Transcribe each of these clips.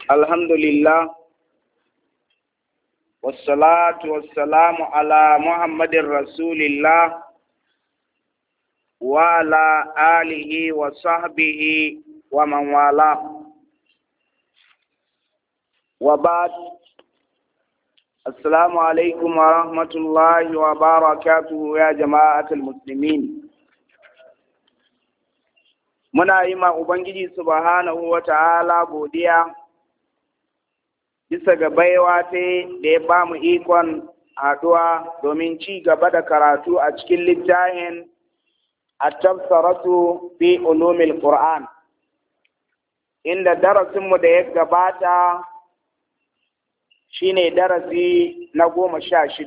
الحمد لله والصلاة والسلام على محمد رسول الله وعلى آله وصحبه ومن والاه وبعد. السلام عليكم ورحمة الله وبركاته يا جماعة المسلمين. Muna yi ma Ubangiji subhanahu wa ta'ala godiya bisa ga baiwa ta da ya ba mu ikon haɗuwa domin ci gaba da karatu a cikin littafin at-tafsiratu fi ulumil Qur'an, inda darasinmu da ya gabata shine darasi na 16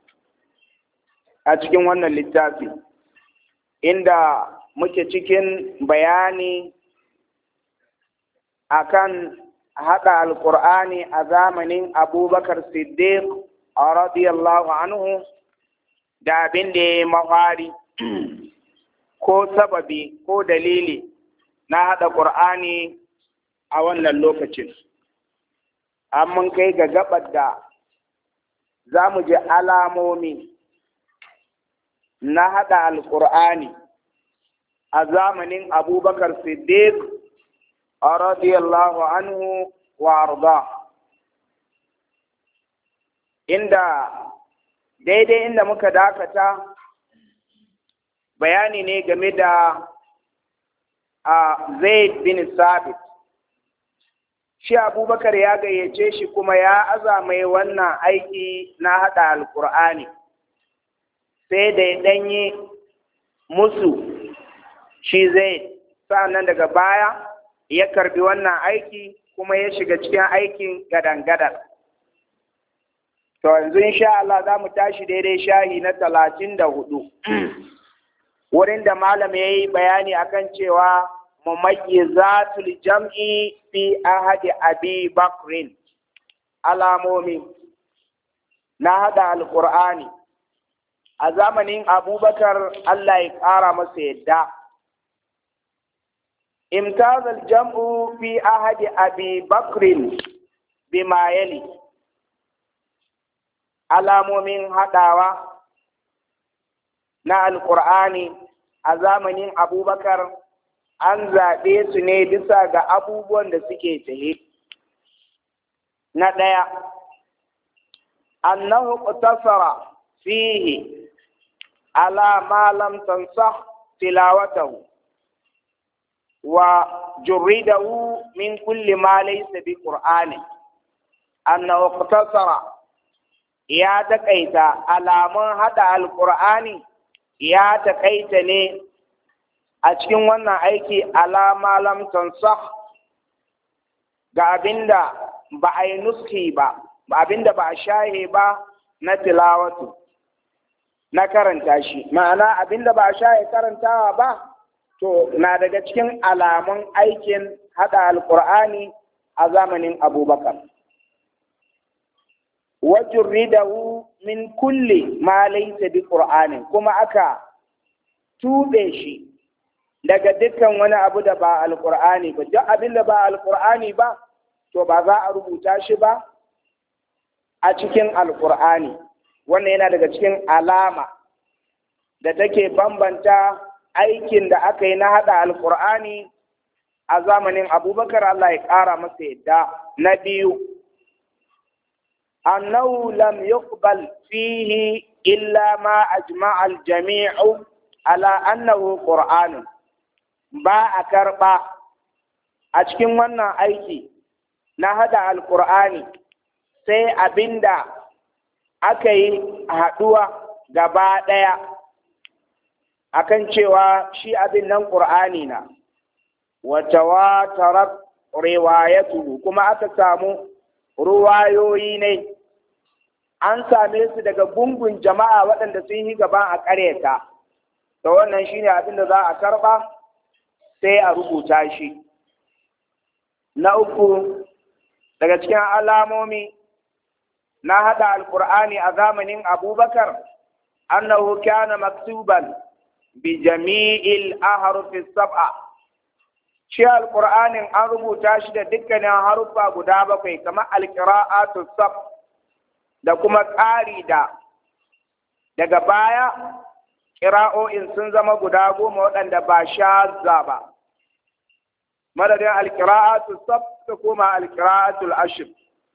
a cikin wannan littafi, inda muke cikin bayani akan haɗa alƙur'ani a zamanin Abubakar Siddiq radiyallahu anhu da abin da ya mafari ko sababi ko dalili na haɗa ƙur'ani a wannan lokacin. Mun kai ga gabar da za mu ji alamomi na haɗa alƙur'ani a zamanin Abubakar Siddiq radiyallahu anhu wa arda, daidai inda muka dakata bayani ne game da Zaid bin Sabit. Shi Abubakar ya gayyace shi kuma ya azamai wannan aiki na haɗa alƙur'ani, sai da ya ɗanyi musu shi zai sa'annan daga baya ya karbi wannan aiki kuma ya shiga cikin aikin gadan-gadan. To yanzu insha Allah za mu tashi daidai shahi na 34 wurin da malam ya yi bayani akan cewa mumayyizatul jam'i fi ahadi Abi Bakrin, alamomi na hada alqur'ani a zamanin Abubakar, Allah ya ƙara masa yadda. امتاز الجمع في عهد أبي بكر بما يلي: alamomin haɗawa na alƙur'ani a zamanin Abubakar an zaɓe su ne bisa ga abubuwan da suke tsaye. Na ɗaya, annahu iqtasara fihi ala ma lam tansah tilawatahu وجرده من كل ما ليس بقرآن. أنه اقتصر يا تكيت على من هذا القرآن يا تكيت لي أشكن وانا أيكي على ما لم تنصح abinda ba a yi nuski ba, abinda ba a shahe ba na tilawatu na karanta shi, ma'ana abinda ba a shahe karantawa ba to na daga cikin alamun aikin haɗa alƙur'ani a zamanin Abubakar. Wajurridahu min kulli ma laysa bi qur'anin, kuma aka tube shi daga dukkan wani abu da ba alƙur'ani ba. Duk abin da ba alƙur'ani ba to ba za a rubuta shi ba a cikin alƙur'ani. Wannan yana daga cikin alama da take bambanta aikin da aka yi na haɗa alƙur'ani a zamanin Abubakar, Allah ya ƙara masa yadda. Na biyu, annahu lam yuqbal fihi illa ma ajma'a al-jami'u ala annahu qur'anun. Ba a karɓa a cikin wannan aiki na haɗa alƙur'ani sai abinda aka yi haɗuwa gaba ɗaya akan cewa shi abin nan ƙur'ani na, wa tawatarat riwayatuhu, kuma aka samu ruwayoyi ne an same su daga gungun jama'a waɗanda sun yi gaban a ƙaryata. To wannan shine abin da za a karɓa sai a rubuta shi. Na uku, daga cikin alamomi na haɗa alƙur'ani a zamanin Abubakar, annahu kana maktuban bi jami'il ahrufi sab'a, shi alqur'anin an rubuta shi da dukkanin haruffa guda bakwai kamar alqira'atu sab da kuma ƙari daga baya ƙira'o'in sun zama guda 10 waɗanda ba shazza ba madadin alqira'atu sab da kuma alqira'atul ashr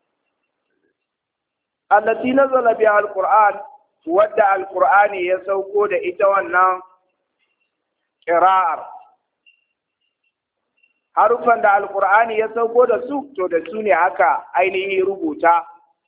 allati nazala biha alqur'an wadda alqur'ani ya sauko da ita wannan qira'ar harufan da alqur'ani ya sauko da su to da su ne aka ainihi rubuta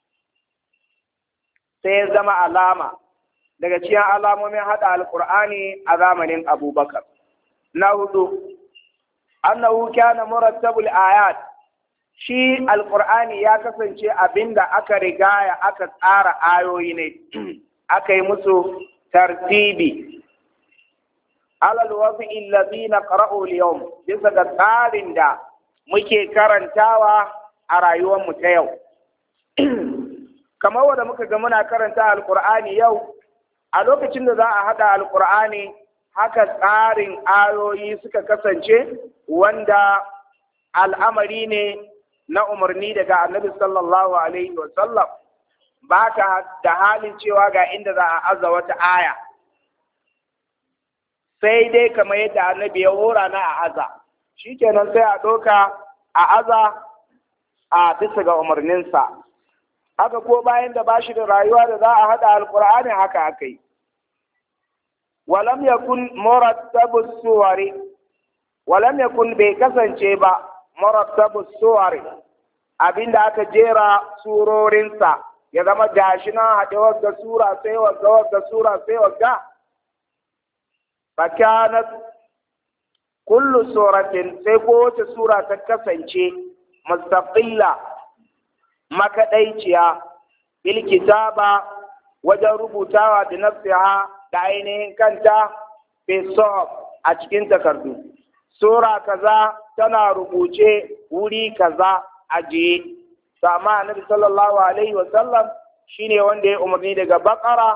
sai ya zama alama daga cikin alamomin hada alqur'ani a zamanin abubakar na hudu annahu kana murattabul ayat shi alqur'ani ya kasance abinda aka rigaya aka tsara ayoyi ne aka yi musu tartibi alal wadi'i alladhi naqra'u al-yawm bisa ga tsarin da muke karantawa a rayuwar mu ta yau kamar wanda muka ga muna karanta alqur'ani yau a lokacin da za a hada alqur'ani haka tsarin ayoyi suka kasance wanda al'amari ne na umarni daga annabi sallallahu alaihi wa sallam ba ka da halin cewa ga inda za a aza wata aya sai dai kamar yadda annabi ya hora na a aza shikenan sai a doka a aza a bisa ga umarninsa haka ko bayan da bashi da rayuwa da za a hada alqur'ani haka akai walam yakun murattabus suwari walam yakun bai kasance ba murattabus suwari abinda aka jera surorinsa ya zama gashi na haɗe wadda sura sai wadda sura sai wadda fakanat kullu suratin sai kowace sura ta kasance mustaqilla makaɗaiciya bil kitaba wajen rubutawa da nafsiha da ainihin kanta fi a cikin takardu sura kaza tana rubuce wuri kaza ajiye to amma annabi sallallahu alaihi wa sallam shine wanda ya umarni daga baqara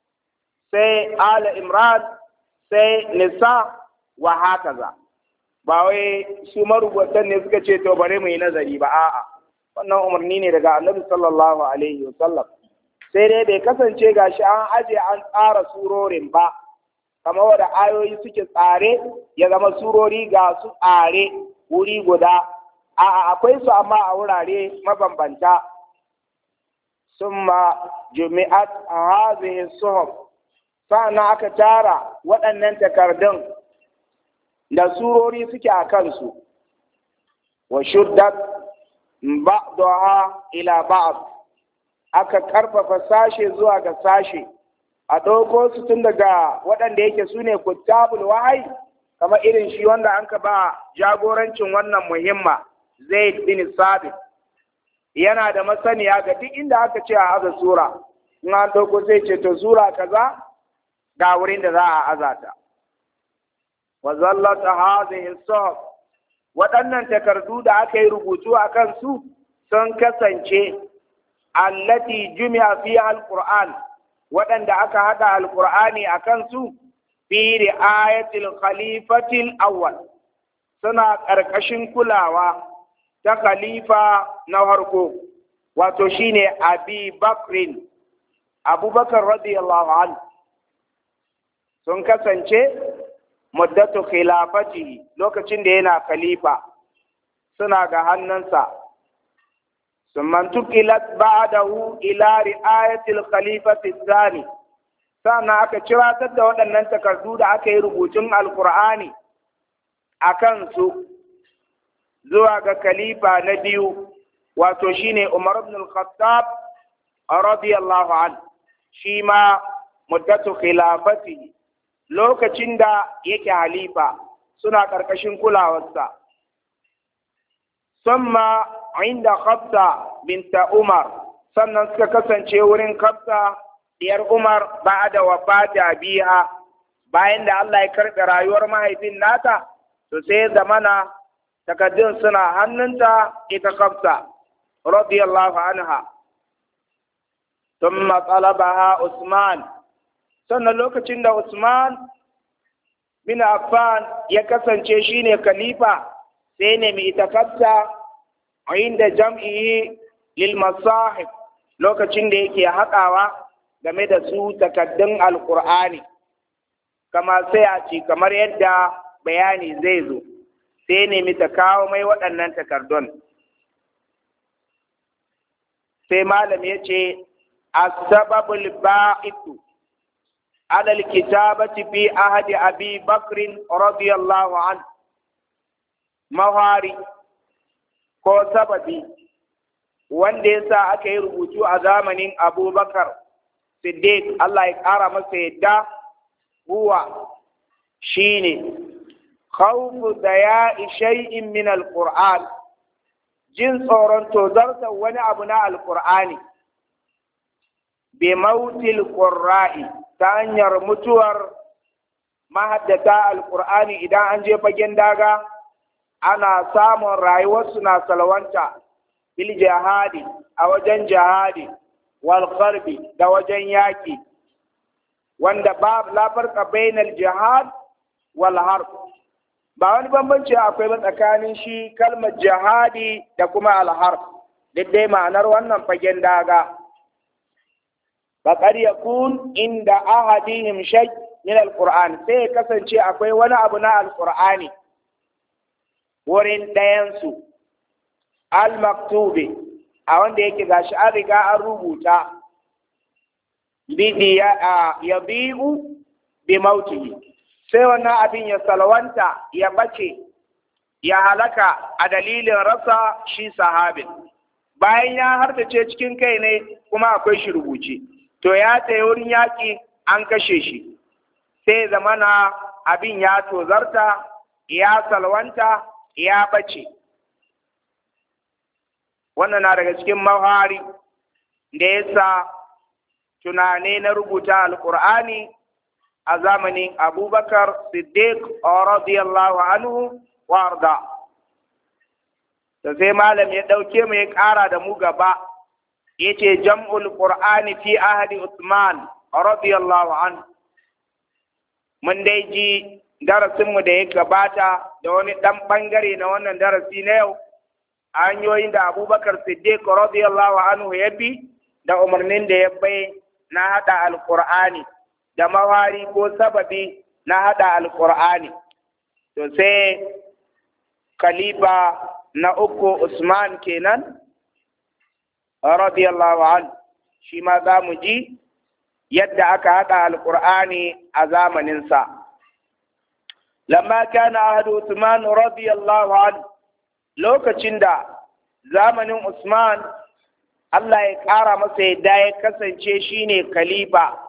sai ala imran sai nisa wa hakaza ba wai su marubutan ne suka ce to bare mu yi nazari ba a'a wannan umarni ne daga annabi sallallahu alaihi wa sallam sai dai bai kasance gashi an aje an tsara surorin ba kamar wanda ayoyi suke tsare ya zama surori ga su tsare wuri guda a'a akwai su amma a wurare mabambanta summa jumi'at hadhihi suhuf sa'annan aka tara waɗannan takardun da surori suke a kansu wa shuddat ba'daha ila ba'd aka karfafa sashe zuwa ga sashe a ɗauko su tun daga waɗanda yake su ne kuttabul wahayi kamar irin shi wanda an ka ba jagorancin wannan muhimma Zaid bin Sabit yana da masaniya ga duk inda aka ce a aza sura in an ɗauko sai ce to sura kaza ga wurin da za a azata wa zallata hadhihi suhuf waɗannan takardu da aka yi rubutu a kan su sun kasance allati jumi'a fiha alquran waɗanda aka hada alqur'ani a kan su fi ri'ayatil khalifatil awwal suna ƙarƙashin kulawa ta khalifa na farko wato shine Abi Bakrin Abubakar radiyallahu anhu sun kasance muddatu khilafati lokacin da yana khalifa suna ga hannunsa summan tukilat ba'dahu ila ri'ayatil khalifati thani sannan aka ciratar da waɗannan takardu da aka yi rubutun alqur'ani akan su zuwa ga khalifa na biyu wato shine Umar ibn al-Khattab radiyallahu anhu shi ma muddatu khilafati lokacin da yake halifa suna ƙarƙashin kulawarsa. Samma inda Hafsa binta Umar sannan suka kasance wurin Hafsa diyar Umar ba da wafata biya bayan da Allah ya karɓe rayuwar mahaifin nata to sai zamana takaddun suna hannunta ita Hafsa radiyallahu anha. Thumma talabaha Usman sannan lokacin da Usman bin Affan ya kasance shine khalifa sai nemi itakafta inda jam'i lil masahib lokacin da yake haɗawa game da su takaddun alƙur'ani kama sai a ci kamar yadda bayani zai zo sai nemi ta kawo mai waɗannan takardun sai malam ya ce asbabul ba'itu ala alkitabati fi ahadi abi bakrin radiyallahu an mawari ko sababi wanda yasa aka yi rubutu a zamanin abubakar siddiq Allah ya ƙara masa yadda huwa shine khawfu daya'i shay'in min alquran jin tsoron tozarta wani abu na alqur'ani bi mautil qurra'i ta hanyar mutuwar mahaddata alqur'ani idan an je fagen daga ana samun rayuwarsu na salwanta bil jihadi a wajen jihadi wal qarbi da wajen yaki wanda ba la farqa bainal jihad wal harb ba wani bambanci akwai ba tsakanin shi kalmar jihadi da kuma al harb duk dai ma'anar wannan fagen daga faqad yakun inda ahadihim shay min al qur'an sai kasance akwai wani abu na al qur'ani wurin ɗayansu al-maktubi a wanda yake gashi an riga an rubuta ya bi'u bi mautihi sai wannan abin ya salwanta ya bace ya halaka a dalilin rasa shi sahabin bayan ya hardace cikin kai ne kuma akwai shi rubuce to ya tsaye wurin yaƙi an kashe shi sai zamana abin ya tozarta ya salwanta ya bace wannan na daga cikin mahari da yasa tunane na rubuta alqur'ani a zamanin abubakar siddiq radiyallahu anhu wa arda sai malam ya dauke mu ya kara da mu gaba yace jam'ul qur'ani fi ahdi usman radiyallahu anhu mun dai ji darasinmu da ya gabata da wani ɗan ɓangare na wannan darasi na yau hanyoyin da abubakar siddiq radiyallahu anhu ya bi da umarnin da ya bai na haɗa alƙur'ani da mawari ko sababi na haɗa alƙur'ani to sai khalifa na uku usman kenan radiyallahu anhu shi ma za mu ji yadda aka haɗa alƙur'ani a zamaninsa لما كان عهد عثمان رضي الله عنه lokacin da zamanin Usman Allah ya ƙara masa yadda ya kasance shine khalifa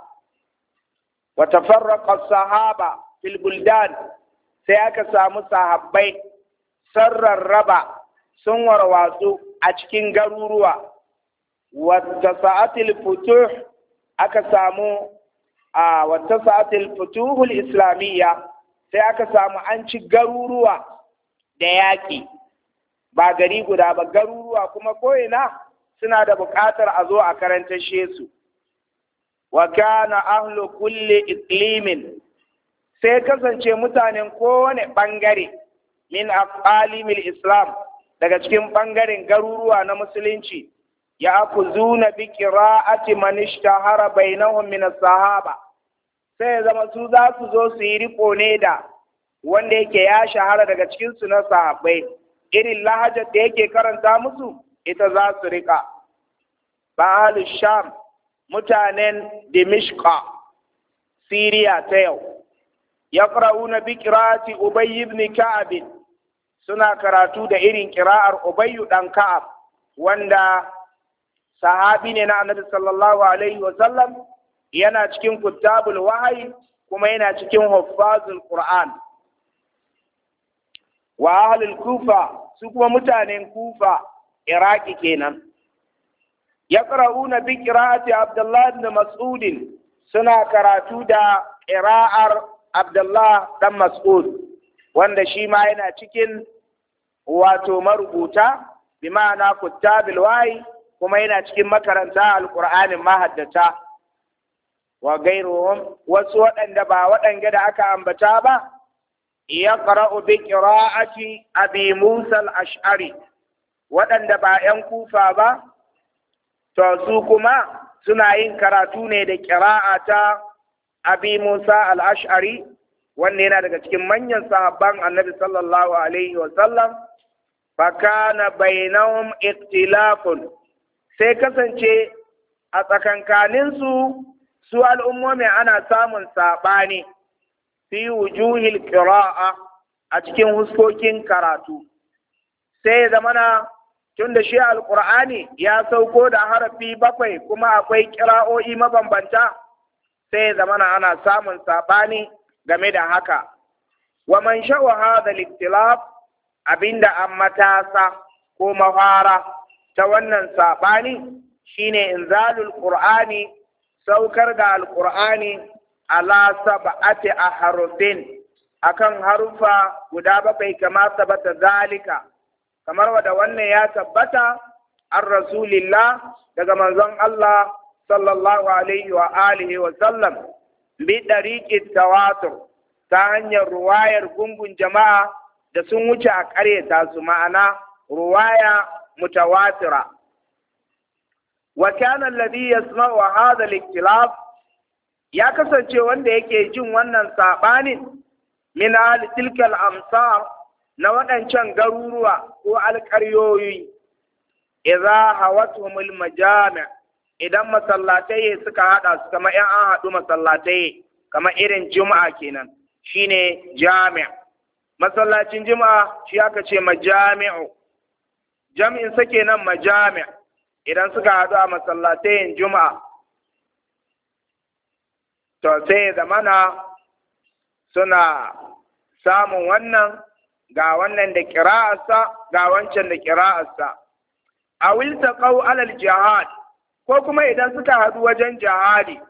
wa tafarraqa sahaba fil buldan sai aka samu sahabbai sarrarraba sun warwatsu a cikin garuruwa wa tasa'atil futuh aka samu wa tasa'atil futuhul islamiyya sai aka samu an ci garuruwa da yaƙi ba gari guda ba garuruwa kuma ko'ina suna da buƙatar a zo a karantashe su wa kana ahlu kulli iqlimin sai kasance mutanen kowane ɓangare min aqalimil islam daga cikin ɓangaren garuruwa na musulunci ya akuzuna bi qira'ati man ishtahara bainahum min as-sahaba sai ya zama su za su zo su yi riko ne da wanda yake ya shahara daga cikinsu na sahabbai irin lahajar da yake karanta musu ita za su rika ba sham mutanen dimishqa siriya ta yau yaqra'una bi qira'ati ubay ibn ka'ab suna karatu da irin qira'ar ubay dan ka'ab wanda sahabi ne na annabi sallallahu alaihi wa sallam yana cikin kutabul wahayi kuma yana cikin huffazul qur'an wa ahlul kufa su kuma mutanen kufa iraki kenan yaqra'una bi qira'ati abdullah ibn mas'ud suna karatu da qira'ar abdullah dan mas'ud wanda shi ma yana cikin wato marubuta bi ma'ana kutabul wahayi kuma yana cikin makaranta alqur'anin mahaddata wa gairuhum wasu waɗanda ba waɗanda da aka ambata ba yaqra'u bi qira'ati abi Musa al-Ash'ari waɗanda ba ‘yan kufa ba, to su kuma suna yin karatu ne da ƙira'a ta abi Musa al-Ash'ari, wanda yana daga cikin manyan sahabban annabi sallallahu alaihi wasallam, fakana bainahum ikhtilafun sai kasance a tsakankaninsu su al'ummomi ana samun saɓani fi wujuhil ƙira'a a cikin huskokin karatu. Sai zamana tun da shi alƙur'ani ya sauko da harafi 7 kuma akwai ƙira'o'i mabambanta, sai zamana ana samun saɓani game da haka. Wa man sha'wa hadha al-ikhtilaf abinda an matasa ko mahara ta wannan saɓani shine inzalul qur'ani saukar da alƙur'ani ala sab'ati ahrufin akan harufa guda 7 kama sabata zalika kamar wada wannan ya tabbata an rasulillah daga manzon Allah sallallahu alaihi wa alihi wa sallam bi dariqit tawatur ta hanyar ruwayar gungun jama'a da sun wuce a ƙaryata su ma'ana ruwaya mutawatira wa kana alladhi yasma'u hadha al-ikhtilaf ya kasance wanda yake jin wannan sabanin min tilkal amsar na waɗancan garuruwa ko alƙaryoyi idza hawatuhumul majami' idan masallatai suka hada su kamar an haɗu masallatai kamar irin juma'a kenan shine jami' masallacin juma'a shi aka ce majami'u jami'in sa kenan majami' idan suka haɗu a masallatai juma'a to sai zamana suna samun wannan ga wannan da ƙira'arsa ga wancan da ƙira'arsa a wilta ƙau alal jihad ko kuma idan suka haɗu wajen jihadi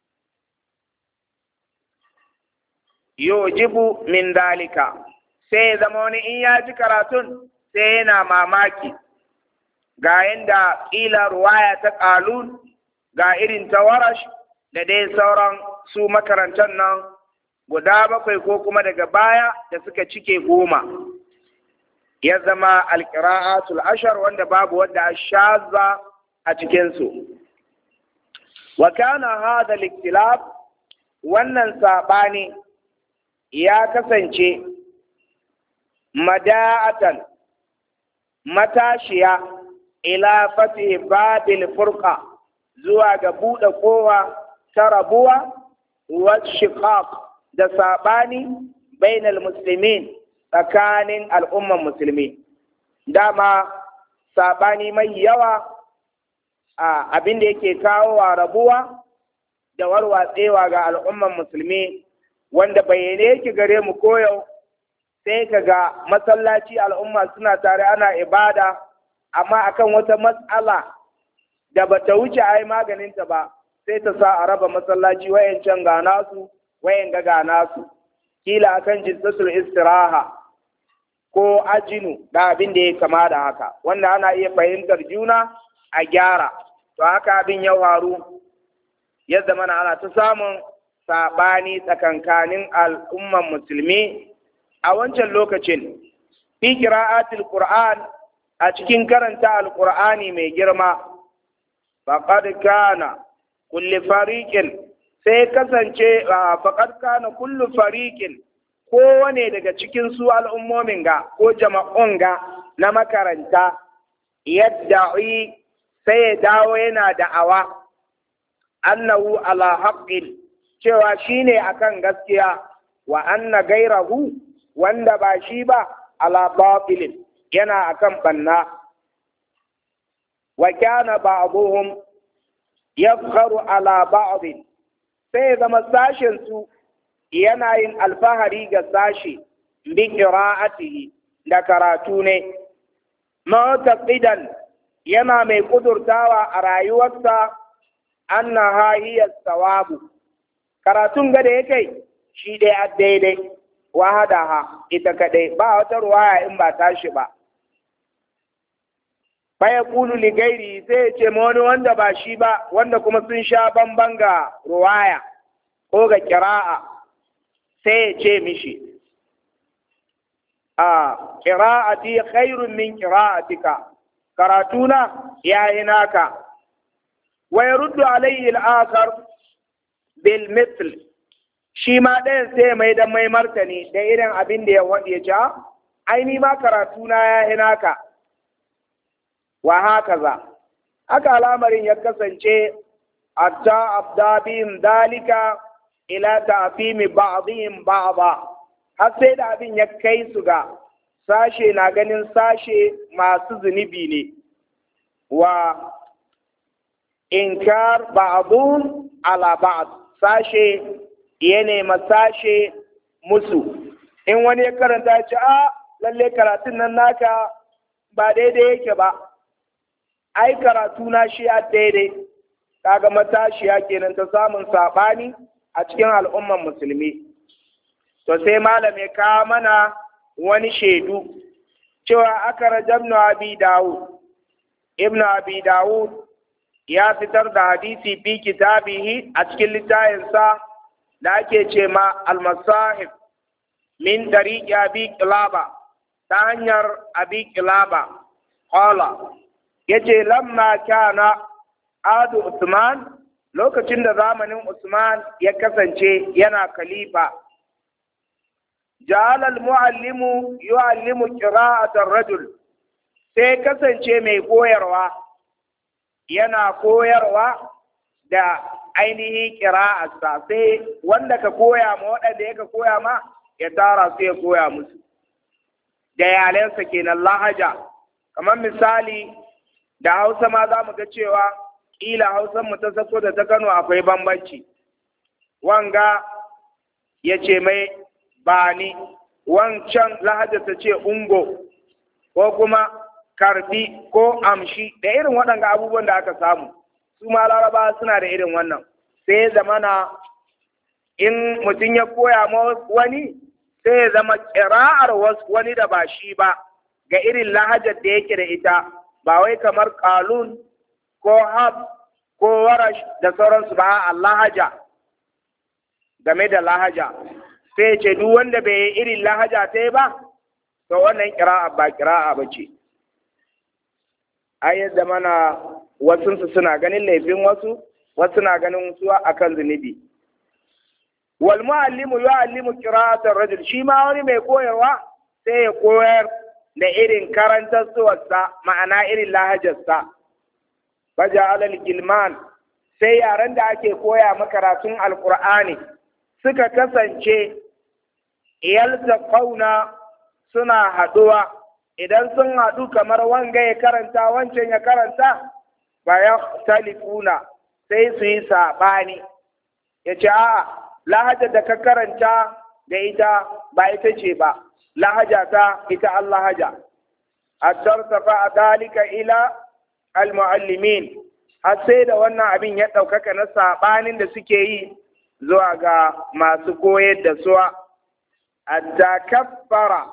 yujibu min dalika sai ya zama wani in ya ji karatun sai yana mamaki ga yanda ƙila ruwaya ta ƙalun ga irin ta warash da dai sauran su makarantar nan guda 7 ko kuma daga baya da suka cike 10 ya zama alƙira'atul ashar wanda babu wadda ashaza a cikinsu. Wa kana hada liktilaf wannan saɓani ya kasance mada'atan matashiya ila fatih babil furqa zuwa ga buɗe kowa ta rabuwa wa shiqaq da saɓani bainal muslimin tsakanin al'umman musulmi. Dama saɓani mai yawa a abin da yake kawo wa rabuwa da warwatsewa ga al'umman musulmi wanda bayyane yake gare mu koyau sai ka ga masallaci al'umma suna tare ana ibada amma akan wata matsala da bata wuce a yi maganinta ba sai ta sa a raba masallaci wayancan ga nasu wayan ga nasu kila akan jinsatul istiraha ko ajinu da abin da ya kama da haka wanda ana iya fahimtar juna a gyara to haka abin ya faru ya zama ana ta samun saɓani tsakankanin al'umman musulmi a wancan lokacin fi qira'atil qur'an a cikin karanta alqur'ani mai girma faqad kana kulli fariqin sai kasance faqad kana kullu fariqin kowane daga cikin su al'ummomin ga ko jama'un ga na makaranta yadda'i sai ya dawo yana da'awa annahu ala haqqin cewa shine akan gaskiya wa anna gairahu wanda ba shi ba ala batilin yana akan banna wa kana ba'dhum yafkharu ala ba'd sai zama sashen su yana yin alfahari ga sashi bi qira'atihi da karatu ne mu'taqidan yana mai kudurtawa a rayuwarsa annaha hiya sawabu karatun ga da yake shi dai a daidai wahadaha ita kadai ba wata ruwaya in ba tashi ba baya kulu li gairi sai ya ce ma wani wanda ba shi ba wanda kuma sun sha bamban ga ruwaya ko ga kira'a sai ya ce mishi qira'ati khairun min qira'atika, karatuna yayi naka. Wa yaruddu alayhi al-akhar bil mithl, shi ma ɗayan sai mai da mai martani da irin abin da ya waɗe ja, aini ma karatuna yayi naka. Wa hakaza, haka al'amarin ya kasance hatta abda bihim dalika ila ta'fimi ba'dihim ba'da, har sai da abin ya kai su ga sashe na ganin sashe masu zunubi ne, wa inkar ba'dun ala ba'd, sashe ya nema sashe musu. In wani ya karanta ya ce lalle karatun nan naka ba daidai yake ba, ai karatu na shi a daidai, kaga matashiya kenan ta samun saɓani a cikin al'umman musulmi. To sai malam ya kawo mana wani shaidu cewa aka rajabnu abi dawud, ibnu abi dawud ya fitar da hadisi fi kitabihi a cikin littafin da ake ce ma al-masahib min tariqi abi qilaba, ta hanyar abi qilaba qala, yace lamma kana adu Usman, lokacin da zamanin Usman ya kasance yana khalifa, ja'ala al-muallimu yu'allimu qira'at ar-rajul, sai kasance mai koyarwa yana koyarwa da ainihi qira'arsa, sai wanda ka koya ma waɗanda ya ka koya ma ya tara su ya koya musu da yalensa kenan lahaja. Kamar misali da Hausa ma za mu ga cewa ƙila Hausan mu ta Sako da ta Kano akwai bambanci. Wanga ya ce mai bani, wancan lahaja ta ce ungo, ko kuma karfi ko amshi, da irin waɗanga abubuwan da aka samu. Su ma Laraba suna da irin wannan. Sai zamana in mutum ya koya ma wani, sai ya zama ƙira'ar wani da ba shi ba ga irin lahajar da yake da ita, ba wai kamar qalun ko hab ko warash da sauransu ba, a lahaja. Game da lahaja sai ce duk wanda bai yi irin lahaja ta yi ba, to wannan ƙira'a ba ƙira'a ba ce. Ai yadda mana wasunsu suna ganin laifin wasu na ganin su akan zunubi. Wal muallimu yu'allimu qira'atar rajul, shi ma wani mai koyarwa sai ya koyar da irin karantar suwarsa, ma'ana irin lahajarsa. Baja alal gilman, sai yaran da ake koya makaratun alkur'ani suka kasance iyalta kauna suna haɗuwa, idan sun haɗu kamar wanga ya karanta wancan ya karanta, ba ya talifuna sai su yi saɓani, ya ce a'a lahajar da ka karanta da ita ba ita ce ba, lahaja ta ita allahaja. Attartafa a dalika ila al-muallimin, har sai da wannan abin ya ɗaukaka na saɓanin da suke yi zuwa ga masu koyar da suwa. Hatta kaffara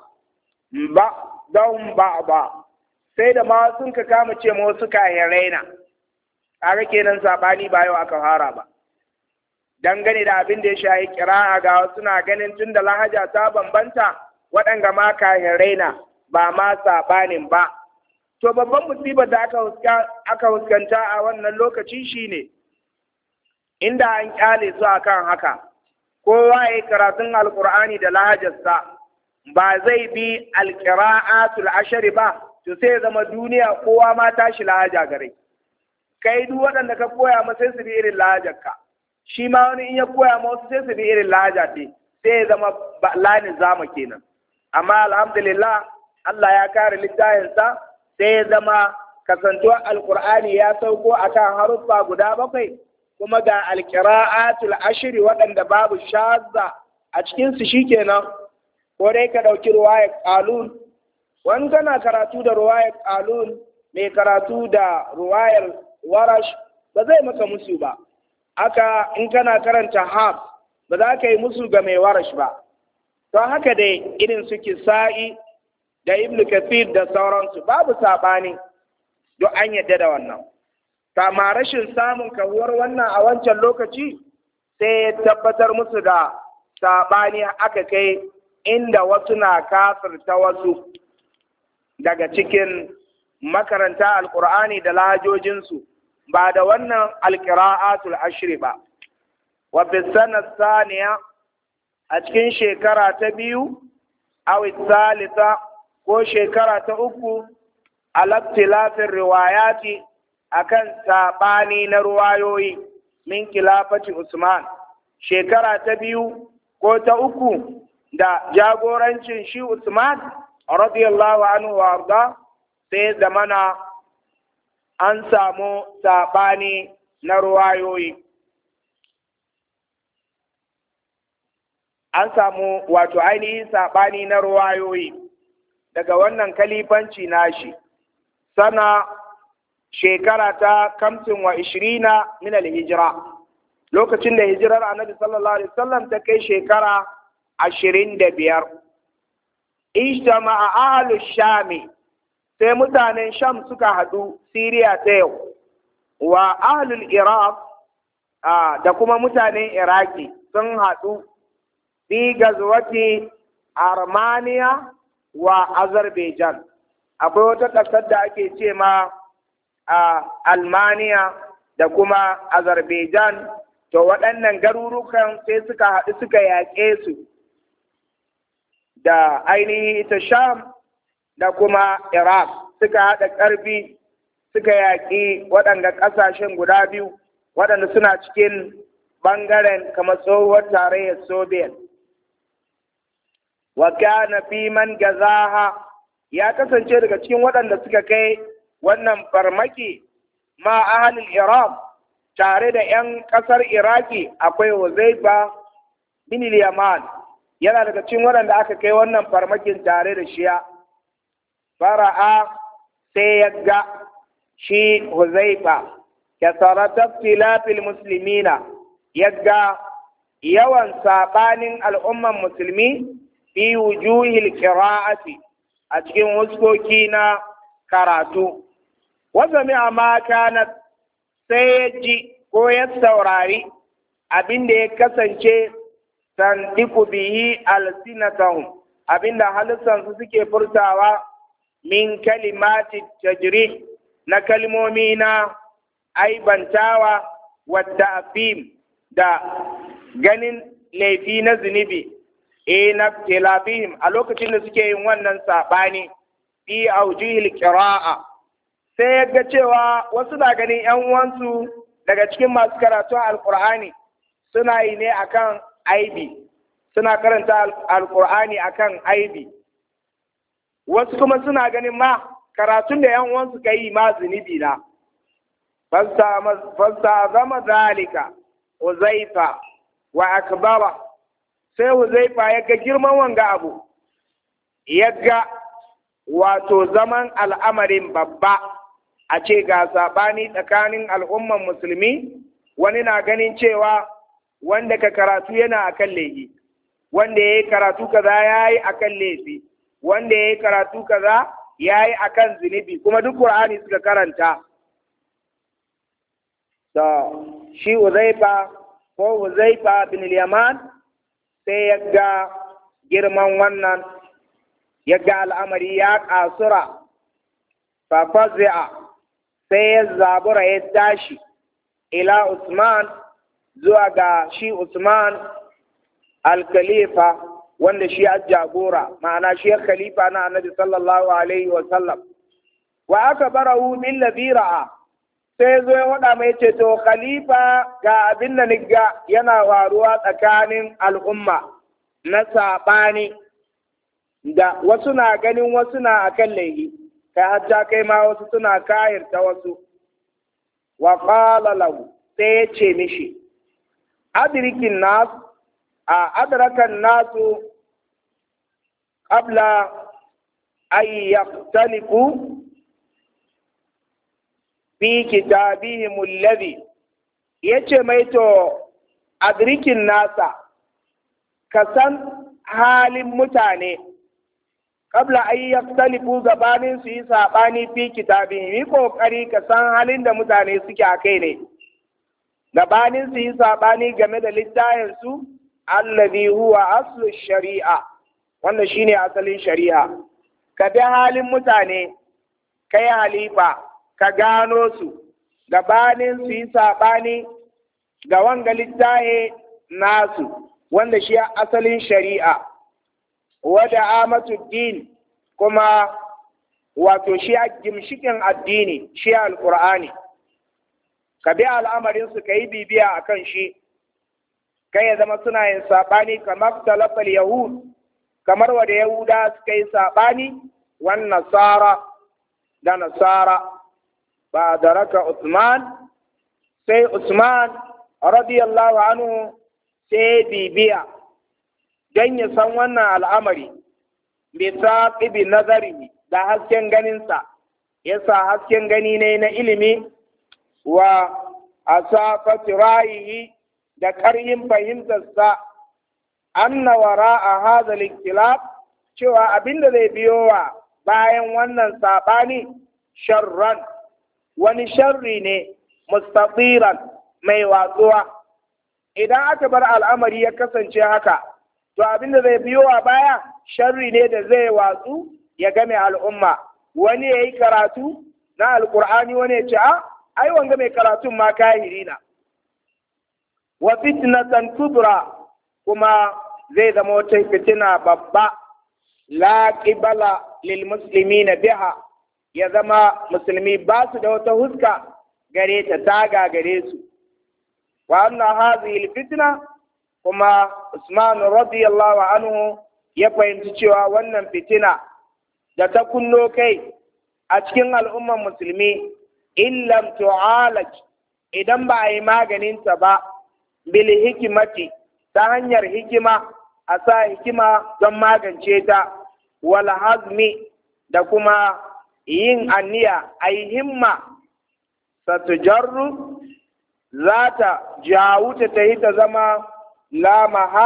ba, sai da ma sun ka kama ce ma wasu kahirai na, kaga kenan saɓani ba yau aka fara ba. Dangane da abin da ya shahi kira'a, ga wasu na ganin tun da lahaja ta bambanta, waɗanga ma kahirai na ba ma saɓanin ba. To babban musibar da aka huskanta a wannan lokaci shine inda an kyale su akan haka, kowa ya yi karatun alkur'ani da lahajarsa, ba zai bi alƙira'atul ashari ba, to sai zama duniya kowa ma tashi lahaja gare. Kai duk waɗanda ka koya ma sai su bi irin lahajarka, shi ma wani in ya koya ma wasu sai su bi irin lahaja ce, sai ya zama lanin zama kenan. Amma alhamdulillah Allah ya kare littafinsa, sai ya zama kasantuwar alkur'ani ya sauko akan haruffa guda 7, kuma ga alƙira'atul ashiri waɗanda babu shazza a cikinsu shikenan. Ko dai ka ɗauki ruwayar qalun, wani kana karatu da ruwayar qalun, mai karatu da ruwayar warash ba zai maka musu ba. Haka in kana karanta haf, ba za ka yi musu ga mai warash ba. To haka dai irin su Kisa'i da Ibn Kathir da sauransu babu saɓani, duk an yadda da wannan. Kama rashin samun kawuwar wannan a wancan lokaci sai ya tabbatar musu da saɓani aka kai inda wasu na kafirta wasu daga cikin makaranta alkur'ani da lahajojinsu ba da wannan alƙira'atul ashri ba. Wa fi saniya a cikin shekara ta biyu, aw salisa ko shekara ta uku, alaktilafin riwayati akan saɓani na ruwayoyi min kilafati Usman, shekara ta biyu ko ta uku da jagorancin shi Usman radiyallahu anhu wa arda, sai zamana an samu saɓani na ruwayoyi. An samu wato ainihin saɓani na ruwayoyi daga wannan kalifanci nashi. Sana shekara ta 25 min al-hijra, lokacin da hijirar annabi sallallahu alaihi wasallam ta kai shekara 25. Ijtama'a ahlu shami, sai mutanen sham suka haɗu Siriya ta yau, wa ahlul iraq da kuma mutanen iraki sun haɗu fi gazwati armaniya wa azerbaijan. Akwai wata ƙasar da ake ce ma almaniya da kuma azerbaijan, to waɗannan garurukan sai suka haɗu suka yaƙe su da ainihi ita sham da kuma iraq, suka haɗa ƙarfi suka yaƙi waɗanda ƙasashen guda biyu waɗanda suna cikin ɓangaren kamar tsohuwar tarayyar soviet. Wa kana fi man gazaha, ya kasance daga cikin waɗanda suka kai wannan farmaki ma ahalin iraq tare da 'yan ƙasar iraki akwai Huzaifa bin Yaman, yana daga cikin waɗanda aka kai wannan farmakin tare da shiya. Fara'a sai ya ga shi Huzaifa kasarata filafil muslimina, ya ga yawan saɓanin al'umman musulmi fi wujuhil qira'ati a cikin huskoki na karatu. Wanda mai ma kanat, sai ya ji ko ya saurari abin da ya kasance sandiku bihi alsinatahum, abin da halittansu suke furtawa min kalimati tajrih, na kalmomi na aibantawa wadda afim da ganin laifi na zunubi, na tilafihim a lokacin da suke yin wannan saɓani fi aujihil qira'a. Sai ya ga cewa wasu na ganin ‘yan uwansu daga cikin masu karatu alƙur'ani suna yi ne akan aibi, suna karanta alƙur'ani akan aibi. Wasu kuma suna ganin ma karatun da ‘yan uwansu ka yi ma zunubi na. Fasta zama zalika Huzaifa wa akbara, sai Huzaifa ya ga girman wanga abu, ya ga wato zaman al'amarin babba a ce ga saɓani tsakanin al'umman musulmi, wani na ganin cewa wanda ka karatu yana akan laifi, wanda ya yi karatu kaza ya yi akan laifi, wanda ya yi karatu kaza ya yi akan zunubi, kuma duk Qur'ani suka karanta. Shi Huzaifa ko Huzaifa bin Yaman sai ya ga girman wannan, ya ga al'amari ya ƙasura, fafazi'a, sai ya zabura ya tashi ila Usman, zuwa ga shi Usman al-Khalifa, wanda shi ya jagora, ma'ana shi ya khalifa na annabi sallallahu alaihi wa sallam. Wa aka barahu bil ladhi ra'a, sai zo ya wada mai ce to khalifa ga abin da niga yana waruwa tsakanin al'umma na saɓani, da wasu na ganin wasu na akan laifi, kai hatta kai ma wasu suna kayirta wasu. Wa qala lahu, sai ya ce mishi adrikin nas adrakan nasu qabla an yaqtalifu fi kitabihim alladhi, yace mai to adrikin nasa, ka san halin mutane qabla an yaktalifu, gabanin su yi sabani fi kitabihim, yi kokari ka san halin da mutane suke a kai ne gabanin su yi sabani game da littafin su alladhi huwa aslu shari'a, wanda shine asalin shari'a ka bi halin mutane kai halifa ka gano su gabanin su yi saɓani ga wanga littahe nasu wanda shi asalin shari'a wada amatuddin kuma wato shi a gimshikin addini shi alqur'ani ka bi al'amarin su kai bibiya akan shi kai ya zama suna yin saɓani kamar talafal yahud kamar wanda yahuda suka yi saɓani wan nasara da nasara ba da raka Usman sai Usman radiyallahu anhu sai bibiya don ya san wannan al'amari bisa ƙibi nazari da hasken ganinsa ya sa hasken gani ne na ilimi wa asafati rayihi da ƙaryin fahimtarsa anna wara'a hadha al-ikhtilaf cewa abinda zai biyo wa bayan wannan saɓani sharran wani sharri ne mustatiran mai watsuwa idan aka bar al'amari ya kasance haka to abin da zai biyo a baya sharri ne da zai watsu ya game al'umma wani ya yi karatu na alkur'ani wani ya ce ai wanga mai karatun ma kahiri na wa fitnatan kubra kuma zai zama wata fitina babba la qibala lil muslimina biha ya zama musulmi ba su da wata huska gare ta taga gare su wa anna hadhihi fitna kuma Usman radiyallahu anhu ya fahimci cewa wannan fitina da ta kunno kai a cikin al'umman musulmi illam tu'alaj idan ba a yi maganinta ba bil hikimati ta hanyar hikima a sa hikima don magance ta wal hazmi da kuma yin aniya a yi himma satujarru za ta jawuta ta yi ta zama la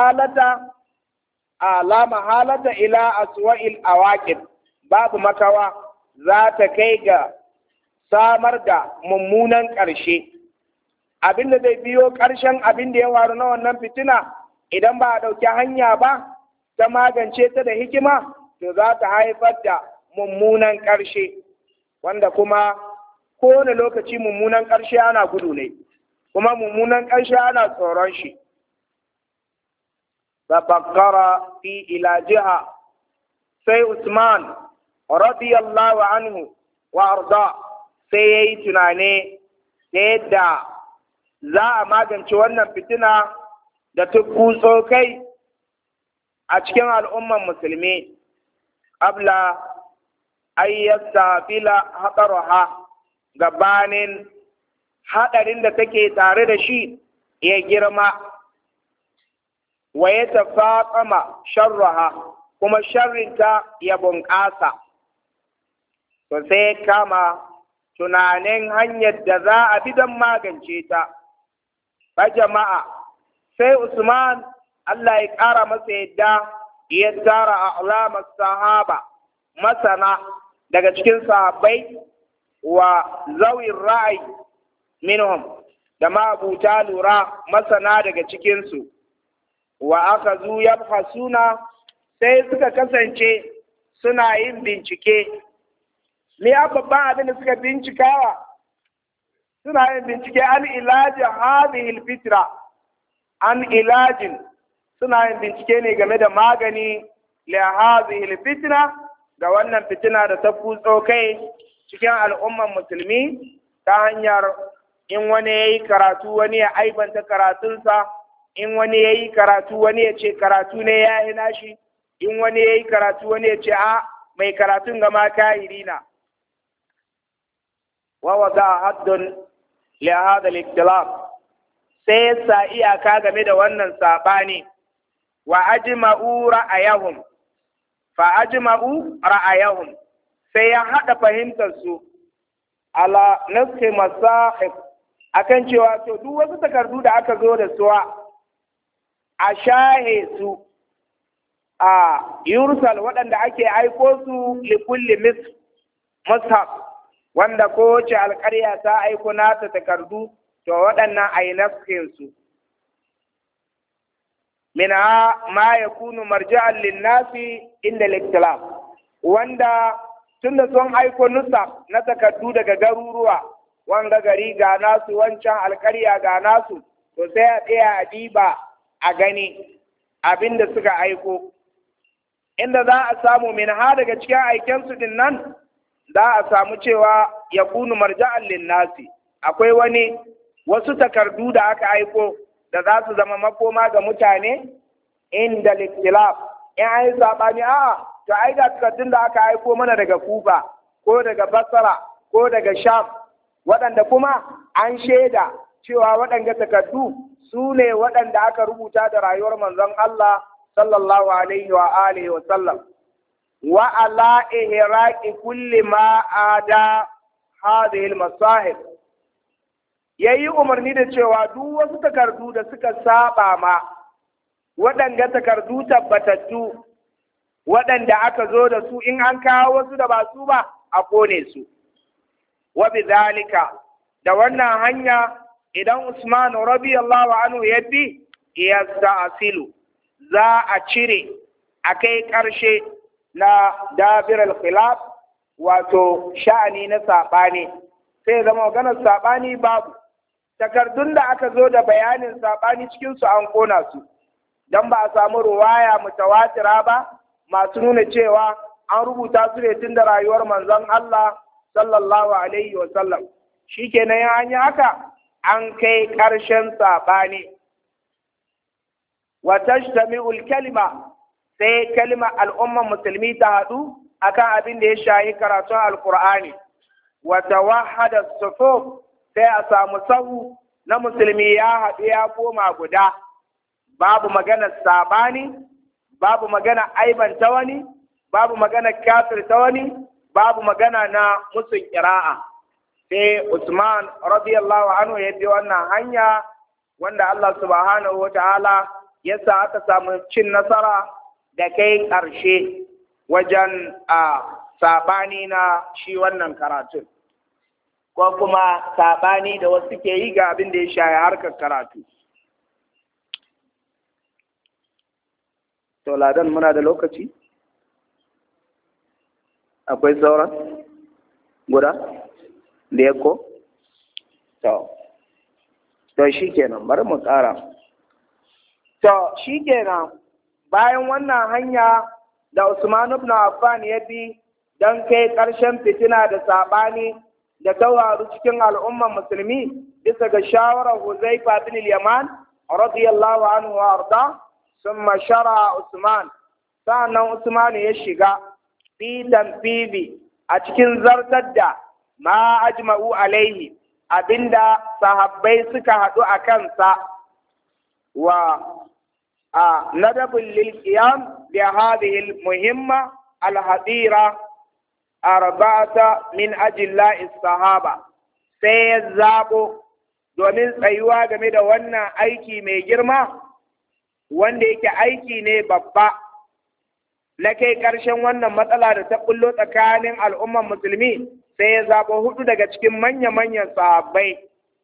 mahalata ila aswa'il awaqib babu makawa za ta kai ga samar da mummunan ƙarshe abinda zai biyo ƙarshen abin da ya waru na wannan fitina idan ba a ɗauki hanya ba ta magance ta da hikima to za ta haifar da mummunan ƙarshe wanda kuma kowane lokaci mummunan ƙarshe ana gudu ne kuma mummunan ƙarshe ana tsoron shi tafakkara fi ilajiha sai Usman radiyallahu anhu wa arda sai yayi tunane da yadda za a magance wannan fitina da ta kutso kai a cikin al'umman musulmi qabla ayyasta fila haɗaruha gabanin haɗarin da take tare da shi ya girma wa ya tafaƙama sharraha kuma sharrinta ya bunƙasa to sai kama tunanin hanyar da za a bi don magance ta ba jama'a sai Usman Allah ya ƙara masa yadda ya tara a alamar sahaba masana daga cikin sahabbai wa zawin ra'ayi minhum da ma'abuta lura masana daga cikinsu wa aka zu yabhasuna sai suka kasance suna yin bincike me ya babban abin da suka bincikawa suna yin bincike an ilajin hadhihi fitra an ilajin suna yin bincike ne game da magani li hadhihi fitna ga wannan fitina da ta kutso kai cikin al'umman musulmi ta hanyar in wani ya yi karatu wani ya aibanta karatunsa in wani ya yi karatu wani ya ce karatu ne ya yi nashi in wani ya yi karatu wani ya ce mai karatun gama kahiri na wa wada haddun li hada al-ikhtilaf sai ya sa iyaka game da wannan sabani wa ajma'u ra'ayahum fa ajma'u ra'ayahum sai ya hada fahimtar su ala naskhi masahib akan cewa to duk wasu takardu da aka zo da su a shahe su a yursal waɗanda ake aiko su li kulli mushaf wanda kowace alƙarya ta aiko nata takardu to waɗannan a yi naskhin su minha ma yakunu marja'an lin-nasi inda al-ikhtilaf wanda tunda sun aiko nusa na takardu daga garuruwa wanga gari ga nasu wancan alƙarya ga nasu to sai a tsaya a diba a gani abin da suka aiko inda za a samu min ha daga cikin aikensu din nan za a samu cewa ya kunu marja'an linnasi akwai wasu takardu da aka aiko da za su zama makoma ga mutane inda liktilaf in an yi saɓani to ai ga takardun da aka aiko mana daga kufa ko daga basra ko daga sham waɗanda kuma an shaida cewa waɗanda takardu su ne waɗanda aka rubuta da rayuwar manzon Allah sallallahu alaihi wa alihi wa sallam wa ala ihraqi kulli ma ada hadhihi al-masahib yayi umarni da cewa duk wasu takardu da suka saba ma waɗanda takardu tabbatattu waɗanda aka zo da su in an kawo wasu da ba su ba a kone su wa bidhalika da wannan hanya idan Usman radiyallahu anhu ya bi yasta'silu za a cire a kai ƙarshe na dabir al-khilaf wato sha'ani na saɓani sai zama maganar saɓani babu takardun da aka zo da bayanin saɓani cikinsu an kona su don ba a samu ruwaya mutawatira ba masu nuna cewa an rubuta su ne tun da rayuwar manzon Allah sallallahu alaihi wa sallam shikenan ya an yi haka an kai ƙarshen saɓani wa tajtami'ul kalima sai kalma al'ummar musulmi ta haɗu akan abin da ya shahi karatun alkur'ani wa tawahhada sufuf sai a samu sahu na musulmi ya haɗu ya koma guda babu magana sabani babu magana aibanta wani babu magana kafirta wani babu magana na musun ƙira'a sai Usman radiyallahu anhu ya bi wannan hanya wanda Allah subhanahu wa ta'ala ya sa aka samu cin nasara da kai ƙarshe wajen saɓani na shi wannan karatun ko kuma saɓani da wasu ke yi ga abin da ya shaye harkar karatu. To, ladan muna da lokaci? Akwai sauran? Guda? Da ya ko? To shi kenan, bari mu ƙara. To, shi kenan. Bayan wannan hanya da Usman ibn Affan ya bi don kai ƙarshen fitina da saɓani da tawaru cikin al'ummar musulmi bisa ga shawarar Huzaifa bin Yaman radiyallahu anhu wa arda summa shara Usman sa'annan Usman ya shiga fi tanfibi a cikin zartar da ma ajma'u alaihi abinda sahabbai suka haɗu a kansa wa ندب للقيام بهذه المهمة الحضيرة أربعة من أجلاء الصحابة سيزابو domin tsayuwa game da wannan aiki mai girma wanda yake aiki ne babba na kai ƙarshen wannan matsala da ta bullo tsakanin al'ummar musulmi sai ya zaɓo 4 daga cikin manya-manyan sahabbai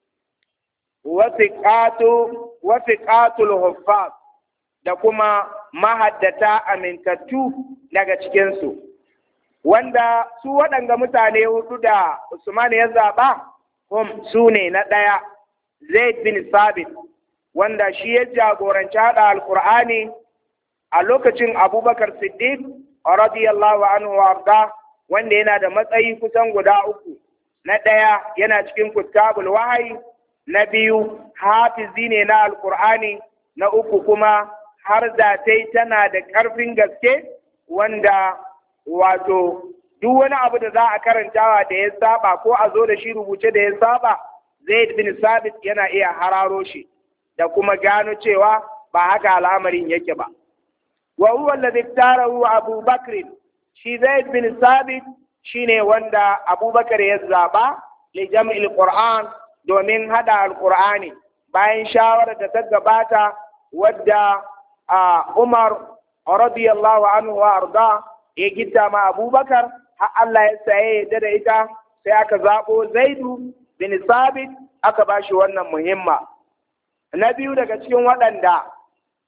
wasiqatul huffaz da kuma mahaddata amintattu daga cikinsu, wanda su waɗanga mutane 4 da Usman ya zaɓa, su ne na ɗaya, Zaid bin Sabit, wanda shi ya jagoranci haɗa Alƙur'ani a lokacin Abubakar Siddiq, radiyallahu anhu warda, wanda yana da matsayi kusan guda 3. Na ɗaya yana cikin kutabul wahayi, na 2 hafizi ne na Alƙur'ani, na 3 kuma har da tana da ƙarfin gaske wanda wato duk wani abu da za a karantawa da ya saba ko a zo da shi rubuce da ya saba Zaid bin Sabit yana iya hararo shi da kuma gano cewa ba haka al'amarin yake ba. Wa huwa alladhi tarahu Abu Bakr, shi Zaid bin Sabit shine wanda Abubakar ya zaba li jam'il Qur'an domin hada al-Qur'ani bayan shawarar da ta gabata wadda Umar radiyallahu anhu wa arda ya gidda ma Abubakar har Allah ya saye da ita sai aka zabo Zaidu bin Sabit aka bashi wannan muhimma. Na biyu daga cikin waɗanda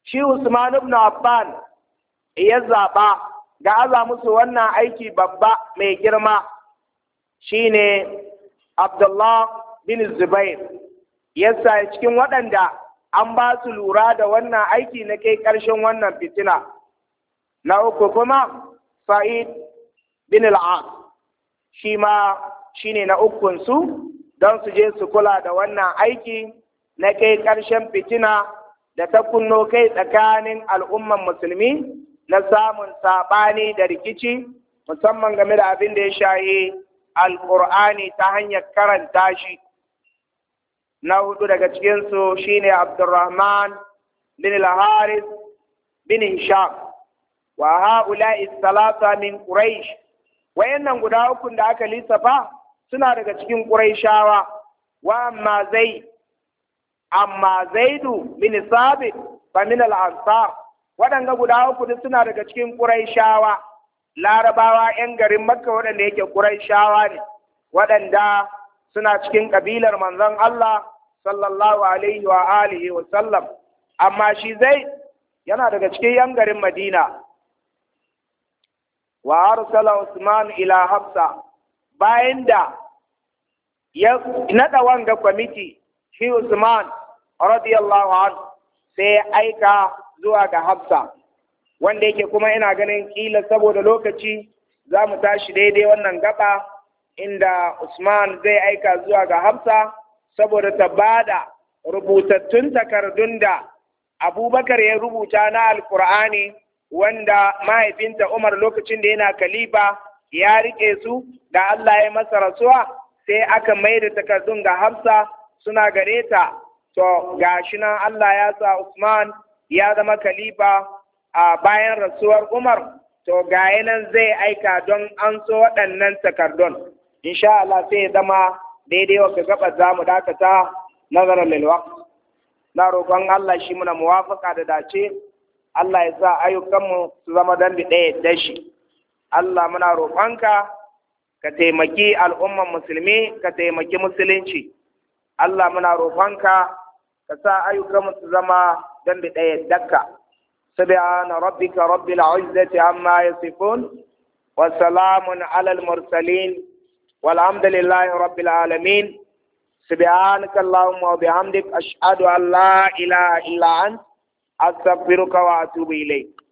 shi Usman ibn Affan ya zaɓa ga aza musu wannan aiki babba mai girma shine Abdullah bin Zubair, yasa cikin waɗanda an ba su lura da wannan aiki na kai ƙarshen wannan fitina. Na uku kuma Sa'id bin al-As, shi ma shine na ukunsu don su je su kula da wannan aiki na kai ƙarshen fitina da ta kunno kai tsakanin al'umman musulmi na samun saɓani da rikici, musamman game da abin da ya shahi alƙur'ani ta hanyar karanta shi. Na hudu daga cikinsu shine Abdurrahman bin al-Haris bin Hisham wa ha'ula'i salasa min Quraish. Wayannan guda uku da aka lissafa suna daga cikin Qurayshawa. Wa amma Zaidu bin Sabit fa min al-Ansar. Waɗanga guda uku suna daga cikin Qurayshawa, Larabawa 'yan garin Makka waɗanda yake Qurayshawa ne, waɗanda suna cikin ƙabilar manzon Allah sallallahu alaihi wa alihi wa sallam. Amma shi Zaid yana daga cikin 'yan garin Madina. Wa arsala Usman ila Hafsa, bayan da ya naɗa wanga kwamiti shi Usman radiyallahu anhu sai ya aika zuwa ga Hafsa, wanda yake kuma ina ganin kila saboda lokaci za mu tashi daidai wannan gaba inda Usman zai aika zuwa ga Hafsa saboda ta bada rubutattun takardun da Abubakar ya rubuta na Alkur'ani, wanda mahaifinta Umar lokacin da yana kalifa ya rike su da Allah ya masa rasuwa, sai aka mai da takardun ga Hafsa suna gare ta. To gashi nan Allah ya sa Usman ya zama kalifa a bayan rasuwar Umar, to ga nan zai aika don an so waɗannan takardun. Insha Allah sai ya zama daidai wa gaba za mu dakata nazarin lilwaq. Na roƙon Allah shi muna muwafaka da dace, Allah ya sa ayyukanmu su zama dambi ɗaya da shi. Allah muna roƙonka ka taimaki al'umman musulmi, ka taimaki musulunci. Allah muna roƙonka ka sa ayyukanmu su zama dambi ɗaya dakka. سبحان ربك رب العزة عما يصفون وسلام على المرسلين والحمد لله رب العالمين. سبحانك اللهم وبحمدك أشهد أن لا إله إلا أنت أستغفرك وأتوب إليك.